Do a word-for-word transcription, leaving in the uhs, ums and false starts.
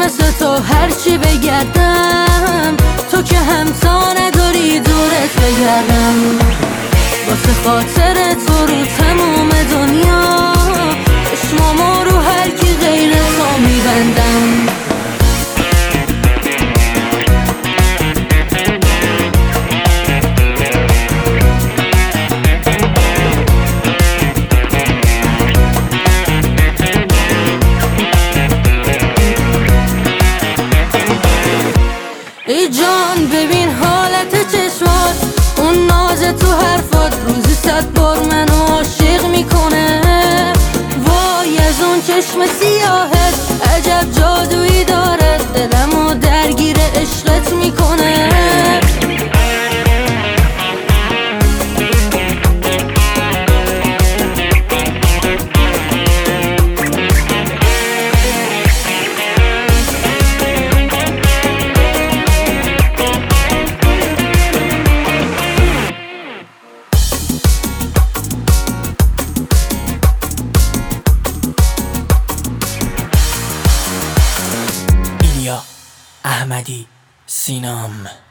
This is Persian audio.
مثل تو هرچی بگردم، تو که همتا نداری دورت بگردم. واسه خاطر تو رو تموم دنیا چشمامو رو هر کی غیر تو میبندم. ای جان ببین حالت چشمات، اون ناز تو حرفات روزی صد بار منو عاشق میکنه. وای از اون چشم سیاهت عجب جادویی داره، دلمو درگیر عشقت میکنه. احمدی سینام.